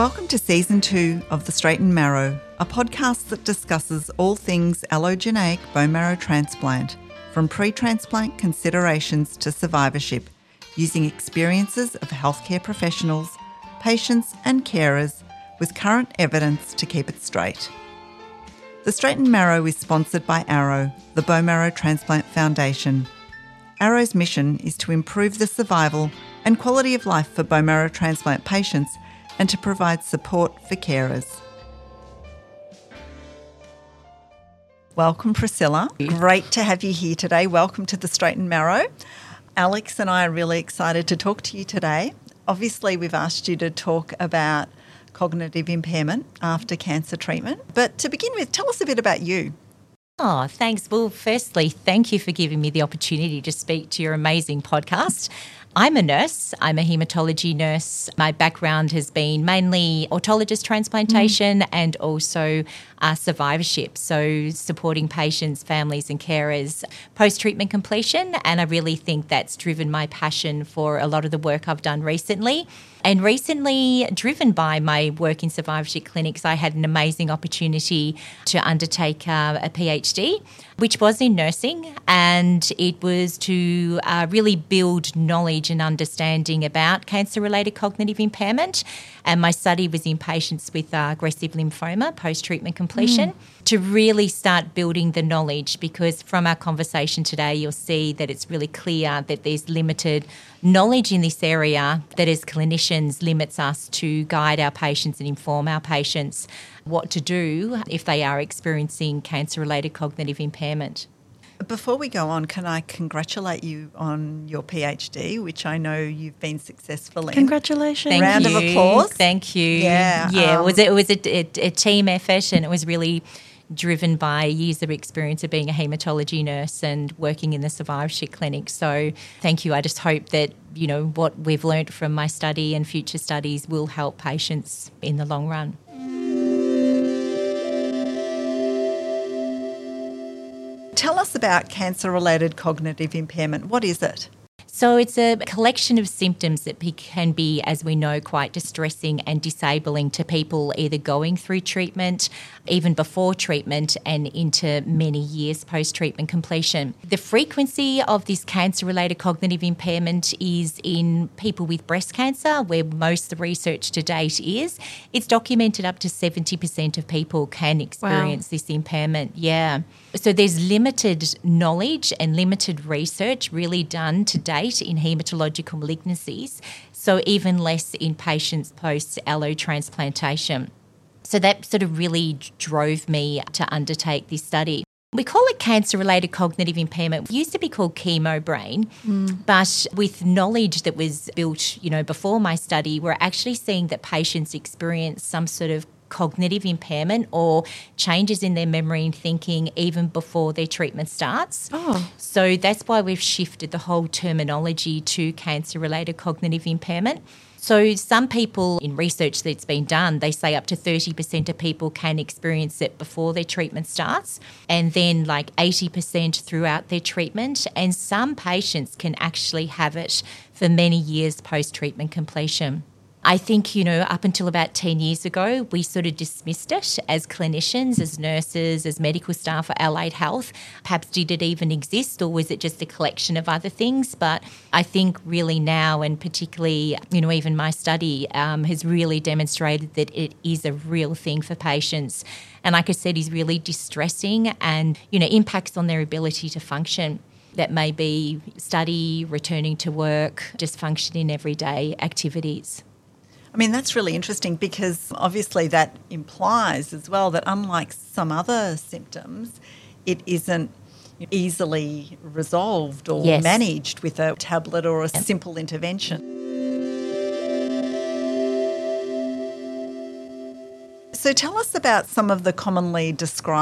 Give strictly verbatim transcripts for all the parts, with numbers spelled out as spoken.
Welcome to Season two of The Straight and Marrow, a podcast that discusses all things allogeneic bone marrow transplant, from pre-transplant considerations to survivorship, using experiences of healthcare professionals, patients and carers with current evidence to keep it straight. The Straight and Marrow is sponsored by Arrow, the Bone Marrow Transplant Foundation. Arrow's mission is to improve the survival and quality of life for bone marrow transplant patients and to provide support for carers. Welcome, Priscilla. Great to have you here today. Welcome to the Straight and Marrow. Alex and I are really excited to talk to you today. Obviously, we've asked you to talk about cognitive impairment after cancer treatment. But to begin with, tell us a bit about you. Oh, thanks. Well, firstly, thank you for giving me the opportunity to speak to your amazing podcast. I'm a nurse. I'm a haematology nurse. My background has been mainly autologous transplantation mm. and also uh, survivorship, so supporting patients, families and carers post-treatment completion. And I really think that's driven my passion for a lot of the work I've done recently. And recently, driven by my work in survivorship clinics, I had an amazing opportunity to undertake uh, a PhD, which was in nursing, and it was to uh, really build knowledge and understanding about cancer-related cognitive impairment. And my study was in patients with uh, aggressive lymphoma post-treatment completion mm. to really start building the knowledge, because from our conversation today, you'll see that it's really clear that there's limited knowledge in this area that as clinicians limits us to guide our patients and inform our patients what to do if they are experiencing cancer-related cognitive impairment. Before we go on, can I congratulate you on your PhD, which I know you've been successful in? Congratulations. Thank Round you. of applause. Thank you. Yeah. Yeah, um, it was, it was a, a, a team effort, and it was really driven by years of experience of being a haematology nurse and working in the survivorship clinic. So thank you. I just hope that, you know, what we've learned from my study and future studies will help patients in the long run. Tell us about cancer-related cognitive impairment. What is it? So it's a collection of symptoms that can be, as we know, quite distressing and disabling to people either going through treatment, even before treatment, and into many years post-treatment completion. The frequency of this cancer-related cognitive impairment is in people with breast cancer, where most of the research to date is. It's documented up to seventy percent of people can experience wow. this impairment. Yeah. So there's limited knowledge and limited research really done to date in haematological malignancies, so even less in patients post-allo transplantation. So that sort of really drove me to undertake this study. We call it cancer-related cognitive impairment. It used to be called chemo brain, mm. but with knowledge that was built, you know, before my study, we're actually seeing that patients experience some sort of cognitive impairment or changes in their memory and thinking even before their treatment starts. Oh. So that's why we've shifted the whole terminology to cancer-related cognitive impairment. So some people in research that's been done, they say up to thirty percent of people can experience it before their treatment starts, and then like eighty percent throughout their treatment. And some patients can actually have it for many years post-treatment completion. I think, you know, up until about ten years ago, we sort of dismissed it as clinicians, as nurses, as medical staff for allied health. Perhaps did it even exist, or was it just a collection of other things? But I think really now, and particularly, you know, even my study um, has really demonstrated that it is a real thing for patients. And like I said, is really distressing and, you know, impacts on their ability to function. That may be study, returning to work, just function in everyday activities. I mean, that's really interesting, because obviously that implies as well that unlike some other symptoms, it isn't easily resolved or yes. managed with a tablet or a simple intervention. So tell us about some of the commonly described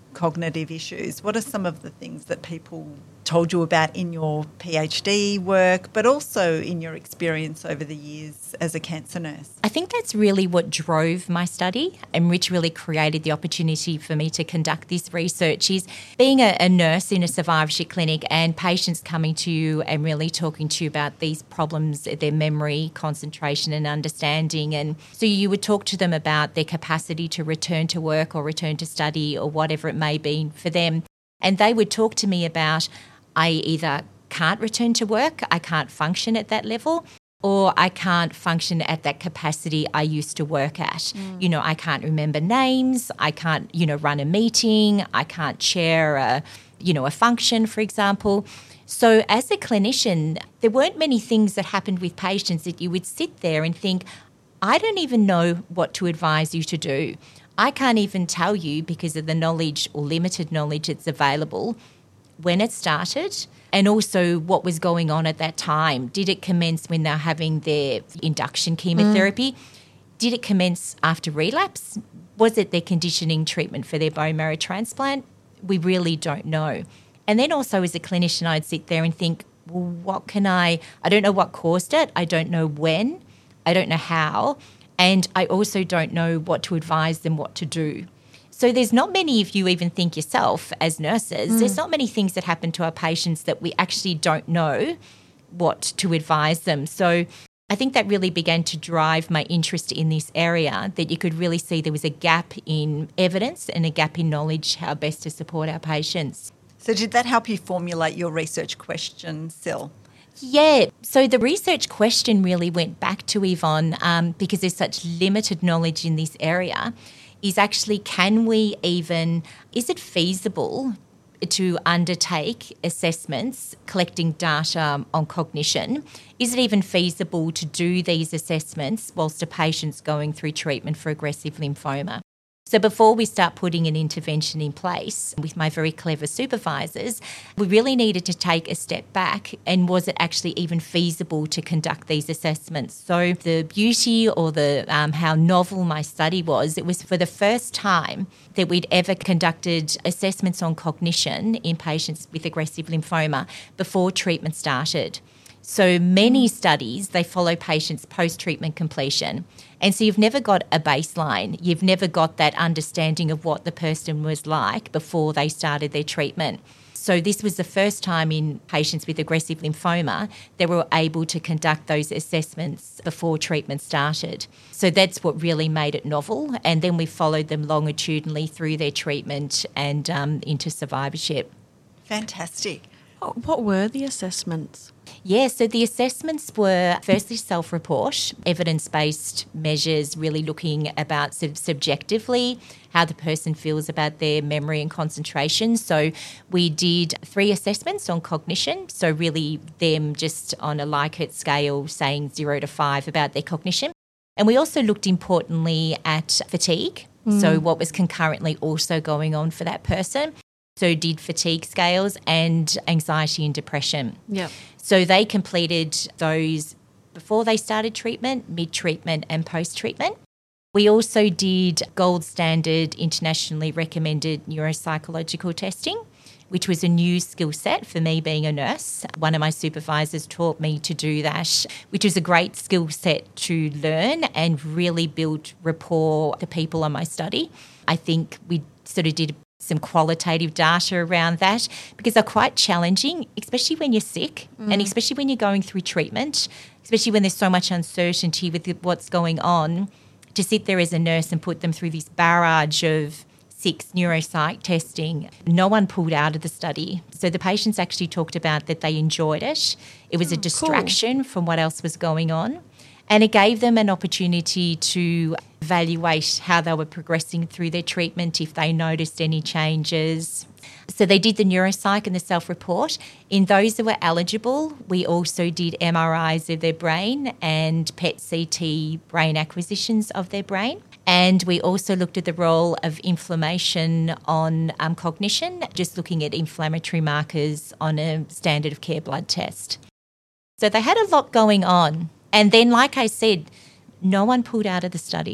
cognitive issues. What are some of the things that people told you about in your PhD work, but also in your experience over the years as a cancer nurse? I think that's really what drove my study and which really created the opportunity for me to conduct this research is being a, a nurse in a survivorship clinic and patients coming to you and really talking to you about these problems, their memory, concentration and understanding. And so you would talk to them about their capacity to return to work or return to study or whatever it may be for them. And they would talk to me about, I either can't return to work, I can't function at that level, or I can't function at that capacity I used to work at. Mm. You know, I can't remember names, I can't, you know, run a meeting, I can't chair a, you know, a function, for example. So as a clinician, there weren't many things that happened with patients that you would sit there and think, I don't even know what to advise you to do. I can't even tell you, because of the knowledge or limited knowledge that's available, when it started and also what was going on at that time. Did it commence when they were having their induction chemotherapy? Mm. Did it commence after relapse? Was it their conditioning treatment for their bone marrow transplant? We really don't know. And then also as a clinician, I'd sit there and think, well, what can I, I don't know what caused it. I don't know when. I don't know how. And I also don't know what to advise them what to do. So there's not many, if you even think yourself as nurses, mm. there's not many things that happen to our patients that we actually don't know what to advise them. So I think that really began to drive my interest in this area, that you could really see there was a gap in evidence and a gap in knowledge how best to support our patients. So did that help you formulate your research question, Sil? Yeah, so the research question really went back to Yvonne um, because there's such limited knowledge in this area, is actually can we even, is it feasible to undertake assessments, collecting data on cognition? Is it even feasible to do these assessments whilst a patient's going through treatment for aggressive lymphoma? So before we start putting an intervention in place with my very clever supervisors, we really needed to take a step back and was it actually even feasible to conduct these assessments? So the beauty or the um, how novel my study was, it was for the first time that we'd ever conducted assessments on cognition in patients with aggressive lymphoma before treatment started. So many studies, they follow patients post-treatment completion. And so you've never got a baseline. You've never got that understanding of what the person was like before they started their treatment. So this was the first time in patients with aggressive lymphoma that we were able to conduct those assessments before treatment started. So that's what really made it novel. And then we followed them longitudinally through their treatment and um, into survivorship. Fantastic. What were the assessments? Yeah, so the assessments were firstly self-report, evidence-based measures, really looking about sort of subjectively how the person feels about their memory and concentration. So we did three assessments on cognition, so really them just on a Likert scale saying zero to five about their cognition. And we also looked importantly at fatigue, mm. so what was concurrently also going on for that person. So did fatigue scales and anxiety and depression. Yeah. So they completed those before they started treatment, mid-treatment and post-treatment. We also did gold standard internationally recommended neuropsychological testing, which was a new skill set for me being a nurse. One of my supervisors taught me to do that, which was a great skill set to learn and really build rapport with the people on my study. I think we sort of did some qualitative data around that because they're quite challenging, especially when you're sick mm. and especially when you're going through treatment, especially when there's so much uncertainty with what's going on, to sit there as a nurse and put them through this barrage of six neuropsych testing. No one pulled out of the study. So the patients actually talked about that they enjoyed it. It was oh, a distraction cool. from what else was going on. And it gave them an opportunity to evaluate how they were progressing through their treatment, if they noticed any changes. So they did the neuropsych and the self-report. In those that were eligible, we also did M R Is of their brain and P E T C T brain acquisitions of their brain. And we also looked at the role of inflammation on um, cognition, just looking at inflammatory markers on a standard of care blood test. So they had a lot going on. And then, like I said, no one pulled out of the study.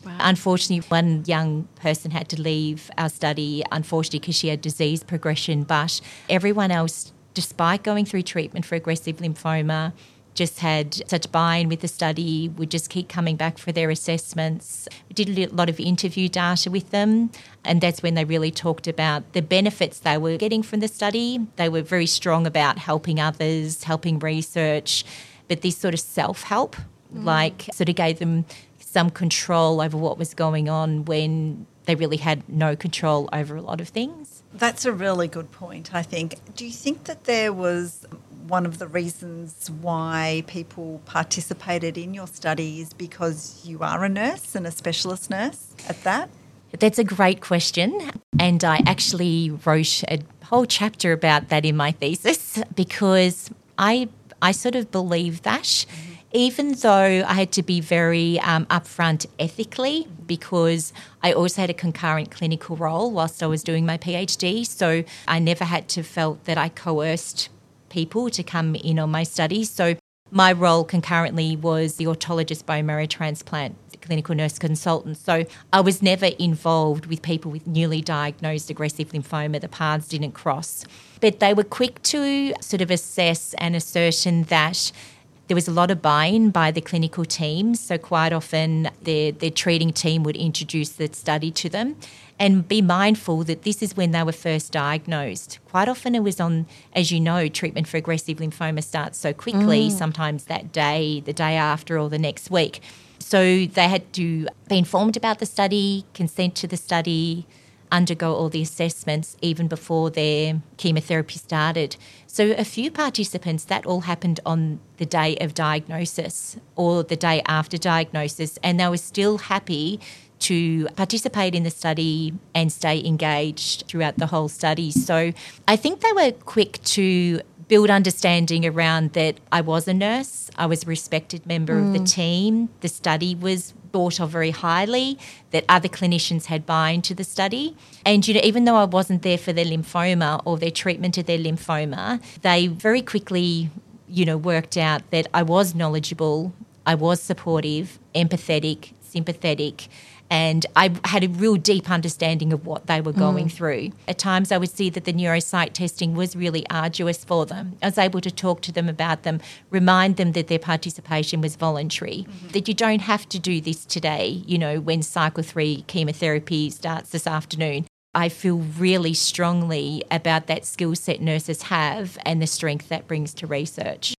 Wow. Unfortunately, one young person had to leave our study, unfortunately, because she had disease progression. But everyone else, despite going through treatment for aggressive lymphoma, just had such buy-in with the study, would just keep coming back for their assessments. We did a lot of interview data with them, and that's when they really talked about the benefits they were getting from the study. They were very strong about helping others, helping research, but this sort of self-help, mm. like sort of gave them some control over what was going on when they really had no control over a lot of things. That's a really good point, I think. Do you think that there was one of the reasons why people participated in your studies because you are a nurse and a specialist nurse at that? That's a great question. And I actually wrote a whole chapter about that in my thesis because I I sort of believe that. Mm-hmm. Even though I had to be very um, upfront ethically because I also had a concurrent clinical role whilst I was doing my PhD, so I never had to felt that I coerced people to come in on my studies. So my role concurrently was the autologous bone marrow transplant clinical nurse consultant. So I was never involved with people with newly diagnosed aggressive lymphoma. The paths didn't cross. But they were quick to sort of assess and ascertain that there was a lot of buy-in by the clinical team, so quite often their, their treating team would introduce the study to them and be mindful that this is when they were first diagnosed. Quite often it was on, as you know, treatment for aggressive lymphoma starts so quickly, mm. sometimes that day, the day after or the next week. So they had to be informed about the study, consent to the study, undergo all the assessments even before their chemotherapy started. So a few participants, that all happened on the day of diagnosis or the day after diagnosis, and they were still happy to participate in the study and stay engaged throughout the whole study. So I think they were quick to build understanding around that I was a nurse, I was a respected member mm. of the team, the study was thought of very highly, that other clinicians had buy-in to the study. And, you know, even though I wasn't there for their lymphoma or their treatment of their lymphoma, they very quickly, you know, worked out that I was knowledgeable, I was supportive, empathetic, sympathetic, and I had a real deep understanding of what they were going mm. through. At times I would see that the neuropsych testing was really arduous for them. I was able to talk to them about them, remind them that their participation was voluntary, mm-hmm. that you don't have to do this today, you know, when cycle three chemotherapy starts this afternoon. I feel really strongly about that skill set nurses have and the strength that brings to research.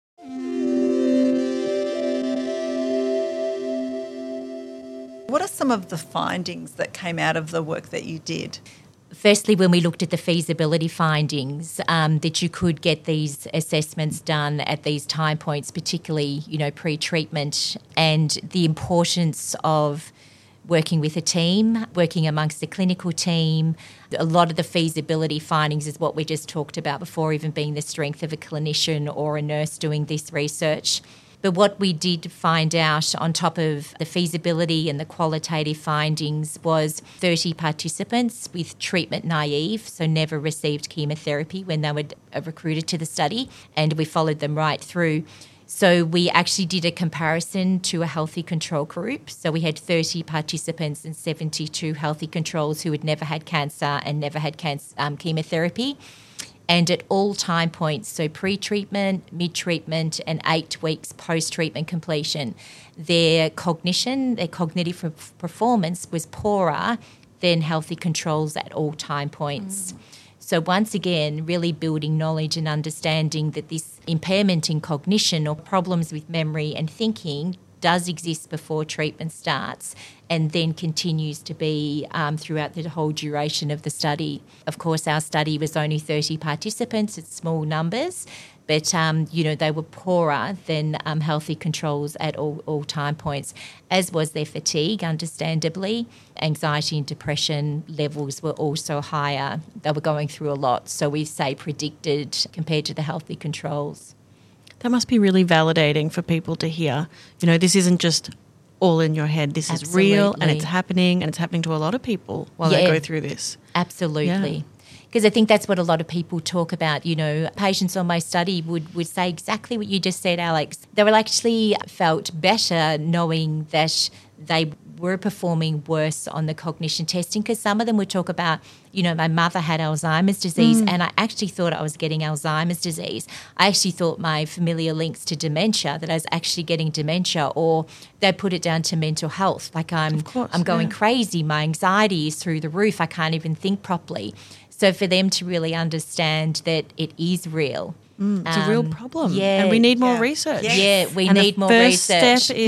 What are some of the findings that came out of the work that you did? Firstly, when we looked at the feasibility findings, um, that you could get these assessments done at these time points, particularly, you know, pre-treatment, and the importance of working with a team, working amongst the clinical team. A lot of the feasibility findings is what we just talked about before, even being the strength of a clinician or a nurse doing this research. But what we did find out on top of the feasibility and the qualitative findings was thirty participants with treatment naive, so never received chemotherapy when they were recruited to the study, and we followed them right through. So we actually did a comparison to a healthy control group. So we had thirty participants and seventy-two healthy controls who had never had cancer and never had cancer, um, chemotherapy. And at all time points, so pre-treatment, mid-treatment and eight weeks post-treatment completion, their cognition, their cognitive performance was poorer than healthy controls at all time points. Mm. So once again, really building knowledge and understanding that this impairment in cognition or problems with memory and thinking does exist before treatment starts and then continues to be um, throughout the whole duration of the study. Of course, our study was only thirty participants, it's small numbers, but, um, you know, they were poorer than um, healthy controls at all, all time points, as was their fatigue, understandably. Anxiety and depression levels were also higher. They were going through a lot, so we say predicted compared to the healthy controls. That must be really validating for people to hear. You know, this isn't just all in your head. This Absolutely. Is real and it's happening, and it's happening to a lot of people while yeah, they go through this. Absolutely. Because yeah. I think that's what a lot of people talk about. You know, patients on my study would, would say exactly what you just said, Alex. They were actually felt better knowing that they were performing worse on the cognition testing, because some of them would talk about, you know, my mother had Alzheimer's disease mm. and I actually thought I was getting Alzheimer's disease. I actually thought my familiar links to dementia, that I was actually getting dementia, or they put it down to mental health. Like I'm, course, I'm going yeah. crazy. My anxiety is through the roof. I can't even think properly. So for them to really understand that it is real. Mm, it's um, a real problem. Yeah. And we need more yeah. research. Yes. Yeah, we and need more research. research. The first step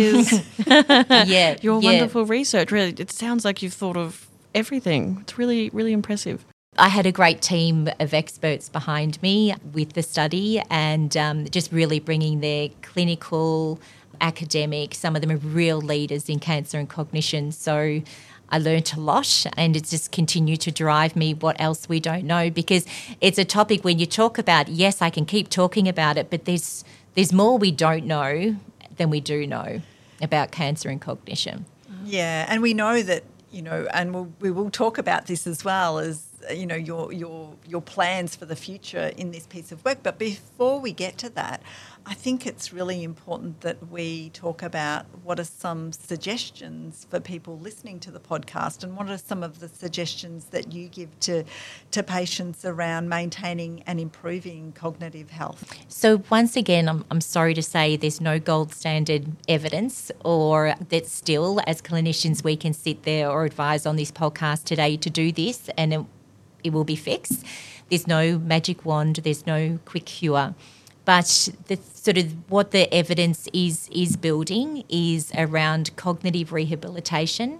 is yeah, your yeah. wonderful research. Really, it sounds like you've thought of everything. It's really, really impressive. I had a great team of experts behind me with the study, and um, just really bringing their clinical, academic, some of them are real leaders in cancer and cognition. So I learnt a lot, and it's just continued to drive me what else we don't know, because it's a topic when you talk about, yes, I can keep talking about it, but there's there's more we don't know than we do know about cancer and cognition. Yeah, and we know that, you know, and we'll, we will talk about this as well as, you know, your your your plans for the future in this piece of work. But before we get to that, I think it's really important that we talk about what are some suggestions for people listening to the podcast, and what are some of the suggestions that you give to to patients around maintaining and improving cognitive health. So once again, I'm, I'm sorry to say there's no gold standard evidence, or that still as clinicians we can sit there or advise on this podcast today to do this and it, it will be fixed. There's no magic wand, there's no quick cure. But the sort of what the evidence is is building is around cognitive rehabilitation.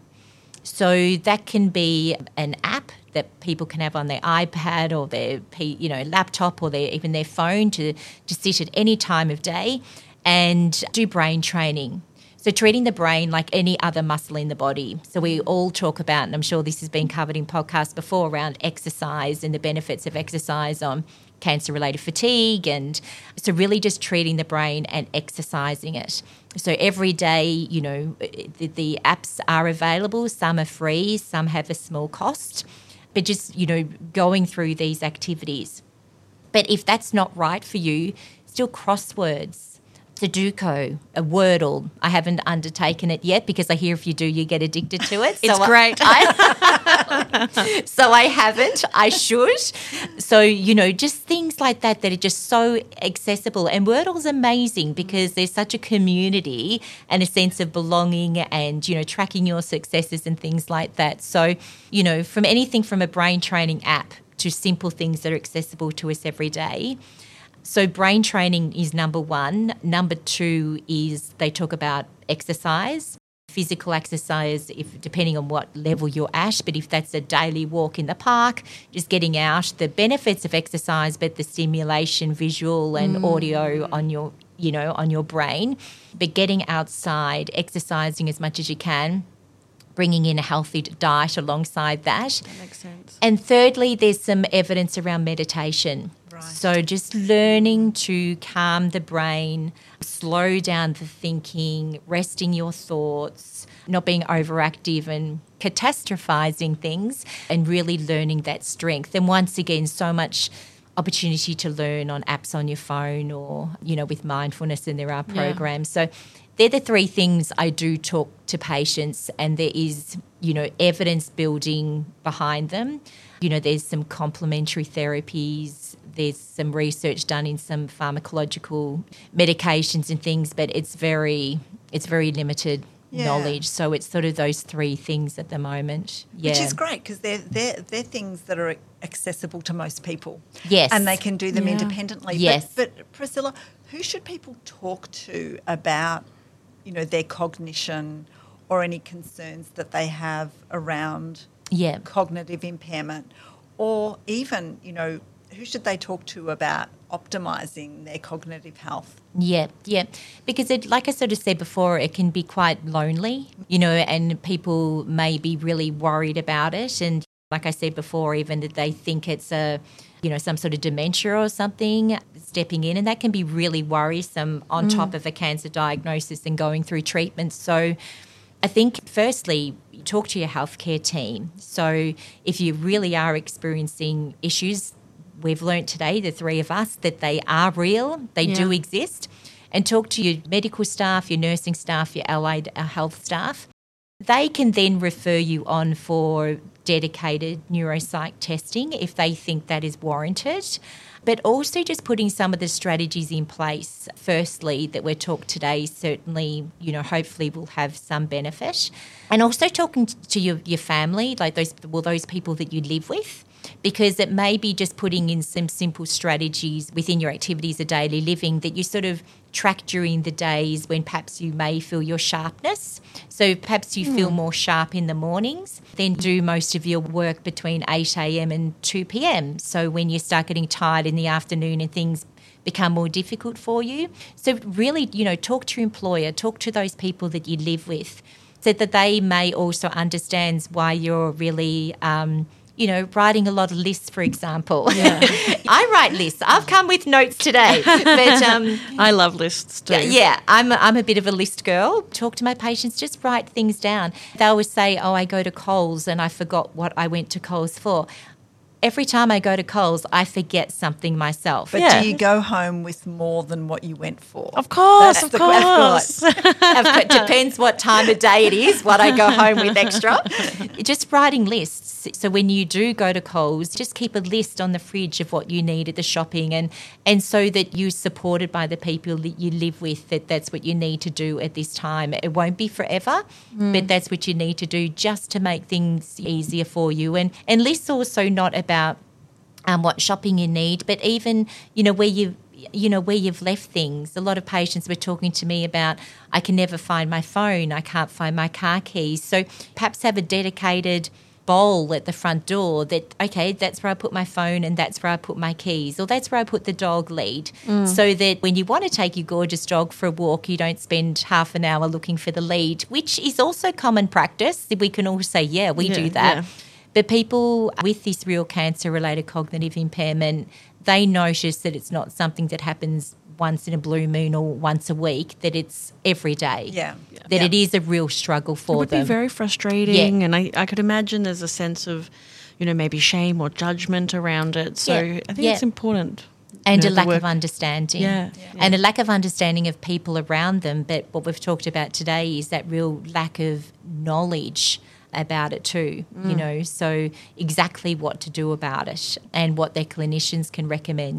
So that can be an app that people can have on their iPad or their you know laptop or their even their phone to, to sit at any time of day and do brain training. So treating the brain like any other muscle in the body. So we all talk about, and I'm sure this has been covered in podcasts before, around exercise and the benefits of exercise on cancer-related fatigue, and so really just treating the brain and exercising it. So every day, you know, the, the apps are available. Some are free, some have a small cost, but just, you know, going through these activities. But if that's not right for you, still crosswords, Sudoku, a Wordle. I haven't undertaken it yet because I hear if you do, you get addicted to it. It's so great. I, so I haven't. I should. So, you know, just things like that that are just so accessible. And Wordle's amazing because there's such a community and a sense of belonging and, you know, tracking your successes and things like that. So, you know, from anything from a brain training app to simple things that are accessible to us every day. So brain training is number one. Number two is they talk about exercise, physical exercise, if depending on what level you're at. But if that's a daily walk in the park, just getting out, the benefits of exercise, but the stimulation, visual and mm. audio on your, you know, on your brain. But getting outside, exercising as much as you can, bringing in a healthy diet alongside that. That makes sense. And thirdly, there's some evidence around meditation. Right. So just learning to calm the brain, slow down the thinking, resting your thoughts, not being overactive and catastrophizing things, and really learning that strength. And once again, so much opportunity to learn on apps on your phone or, you know, with mindfulness, and there are programs. Yeah. So they're the three things I do talk to patients, and there is, you know, evidence building behind them. You know, there's some complementary therapies, there's some research done in some pharmacological medications and things, but it's very it's very limited yeah. knowledge. So it's sort of those three things at the moment. Yeah. Which is great because they're, they're, they're things that are accessible to most people. Yes. And they can do them yeah. independently. Yes. But, but Priscilla, who should people talk to about, you know, their cognition or any concerns that they have around yeah. cognitive impairment, or even, you know, who should they talk to about optimising their cognitive health? Yeah, yeah, because it, like I sort of said before, it can be quite lonely, you know, and people may be really worried about it. And like I said before, even that they think it's a, you know, some sort of dementia or something stepping in, and that can be really worrisome on mm. top of a cancer diagnosis and going through treatment. So I think firstly, talk to your healthcare team. So if you really are experiencing issues, we've learnt today, the three of us, that they are real, they yeah. do exist, and talk to your medical staff, your nursing staff, your allied health staff. They can then refer you on for dedicated neuropsych testing if they think that is warranted. But also just putting some of the strategies in place, firstly, that we're talked today, certainly, you know, hopefully will have some benefit. And also talking to your, your family, like those, well, those people that you live with, because it may be just putting in some simple strategies within your activities of daily living that you sort of track during the days when perhaps you may feel your sharpness. So perhaps you mm. feel more sharp in the mornings, then do most of your work between eight a.m. and two p.m. So when you start getting tired in the afternoon and things become more difficult for you. So really, you know, talk to your employer, talk to those people that you live with so that they may also understand why you're really um, you know, writing a lot of lists, for example. Yeah. I write lists. I've come with notes today. But um, I love lists too. Yeah, yeah, I'm, a, I'm a bit of a list girl. Talk to my patients, just write things down. They always say, oh, I go to Coles and I forgot what I went to Coles for. Every time I go to Coles, I forget something myself. But yeah. do you go home with more than what you went for? Of course, That's of course. It depends what time of day it is, what I go home with extra. Just writing lists. So when you do go to Coles, just keep a list on the fridge of what you need at the shopping, and, and so that you're supported by the people that you live with, that that's what you need to do at this time. It won't be forever, mm. but that's what you need to do just to make things easier for you. And, and lists also not about about um, what shopping you need, but even, you know, where you you know, where you've left things. A lot of patients were talking to me about, I can never find my phone, I can't find my car keys. So perhaps have a dedicated bowl at the front door that, okay, that's where I put my phone and that's where I put my keys, or that's where I put the dog lead, mm. so that when you want to take your gorgeous dog for a walk, you don't spend half an hour looking for the lead, which is also common practice. We can all say, yeah, we yeah, do that. Yeah. But people with this real cancer-related cognitive impairment, they notice that it's not something that happens once in a blue moon or once a week, that it's every day. Yeah. yeah. That yeah. it is a real struggle for them. It would them. be very frustrating. Yeah. And I, I could imagine there's a sense of, you know, maybe shame or judgment around it. So yeah. I think yeah. it's important. And you know, a lack of understanding. Yeah. yeah. And a lack of understanding of people around them. But what we've talked about today is that real lack of knowledge about it too, mm. you know, so exactly what to do about it and what their clinicians can recommend.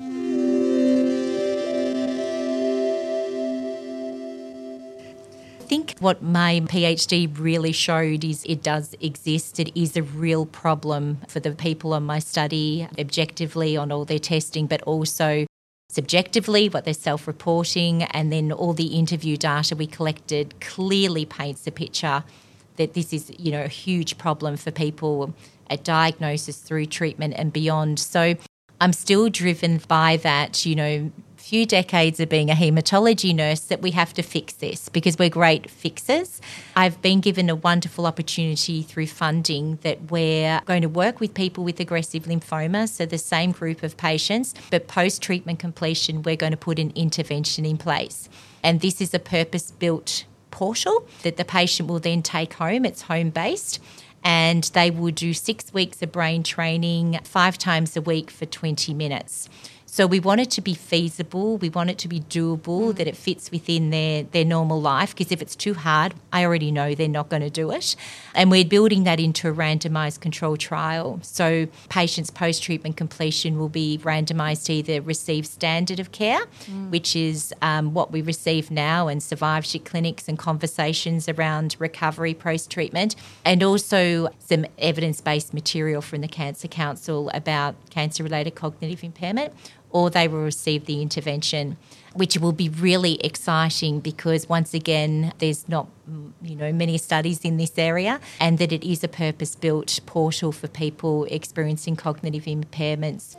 I think what my PhD really showed is it does exist. It is a real problem for the people on my study, objectively on all their testing, but also subjectively, what they're self-reporting, and then all the interview data we collected clearly paints a picture that this is, you know, a huge problem for people at diagnosis, through treatment and beyond. So I'm still driven by that, you know, few decades of being a haematology nurse, that we have to fix this because we're great fixers. I've been given a wonderful opportunity through funding that we're going to work with people with aggressive lymphoma, so the same group of patients, but post-treatment completion, we're going to put an intervention in place. And this is a purpose-built portal that the patient will then take home. It's home-based, and they will do six weeks of brain training five times a week for twenty minutes. So we want it to be feasible, we want it to be doable, mm. that it fits within their, their normal life, because if it's too hard, I already know they're not going to do it. And we're building that into a randomised control trial. So patients post-treatment completion will be randomised to either receive standard of care, mm. which is um, what we receive now, and survivorship clinics and conversations around recovery post-treatment, and also some evidence-based material from the Cancer Council about cancer-related cognitive impairment, or they will receive the intervention, which will be really exciting because, once again, there's not, you know, many studies in this area, and that it is a purpose-built portal for people experiencing cognitive impairments.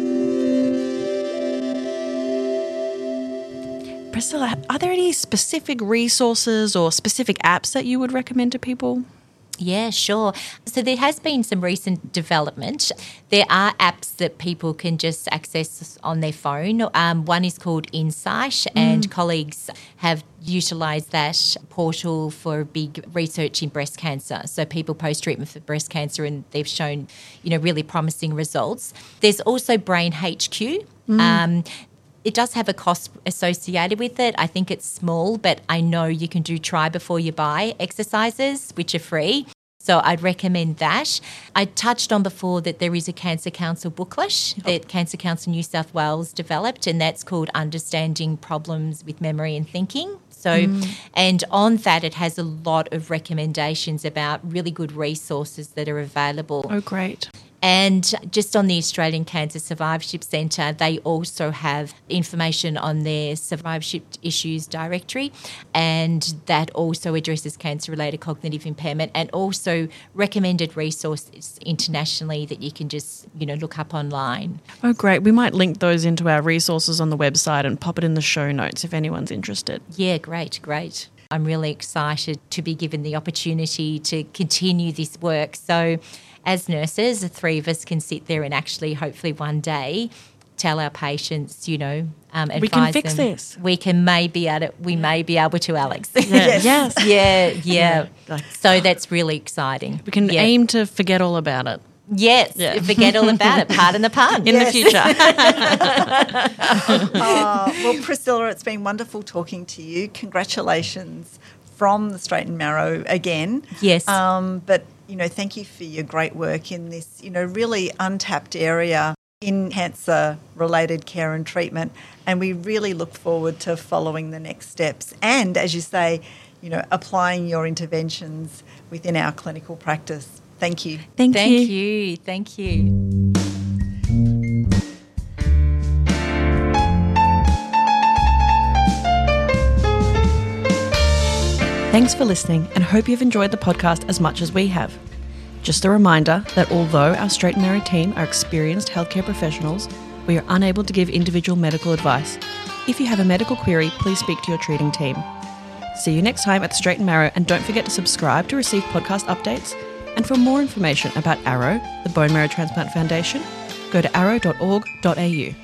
Priscilla, are there any specific resources or specific apps that you would recommend to people? Yeah, sure. So there has been some recent development. There are apps that people can just access on their phone. Um, one is called Insight, mm. and colleagues have utilised that portal for big research in breast cancer. So people post-treatment for breast cancer, and they've shown, you know, really promising results. There's also Brain H Q. Mm. Um, It does have a cost associated with it. I think it's small, but I know you can do try before you buy exercises, which are free. So I'd recommend that. I touched on before that there is a Cancer Council booklet that Cancer Council New South Wales developed, and that's called Understanding Problems with Memory and Thinking. So, mm. and on that, it has a lot of recommendations about really good resources that are available. Oh, great. And just on the Australian Cancer Survivorship Centre, they also have information on their survivorship issues directory, and that also addresses cancer-related cognitive impairment, and also recommended resources internationally that you can just, you know, look up online. Oh, great. We might link those into our resources on the website and pop it in the show notes if anyone's interested. Yeah, great, great. I'm really excited to be given the opportunity to continue this work. So as nurses, the three of us can sit there and actually hopefully one day tell our patients, you know, um, advise we can fix them. this. We can maybe at it, we may be able to, Alex. Yes. yes. Yeah, yeah. yeah. So that's really exciting. We can yeah. aim to forget all about it. Yes, yeah. Forget all about it. Pardon the pun. In yes. the future. uh, well, Priscilla, it's been wonderful talking to you. Congratulations from the Straight and Marrow again. Yes. Um, but, you know, thank you for your great work in this, you know, really untapped area in cancer-related care and treatment. And we really look forward to following the next steps. And, as you say, you know, applying your interventions within our clinical practice. Thank you. Thank, Thank you. you. Thank you. Thanks for listening, and hope you've enjoyed the podcast as much as we have. Just a reminder that although our Straight and Marrow team are experienced healthcare professionals, we are unable to give individual medical advice. If you have a medical query, please speak to your treating team. See you next time at the Straight and Marrow, and don't forget to subscribe to receive podcast updates. And for more information about Arrow, the Bone Marrow Transplant Foundation, go to arrow dot org dot a u.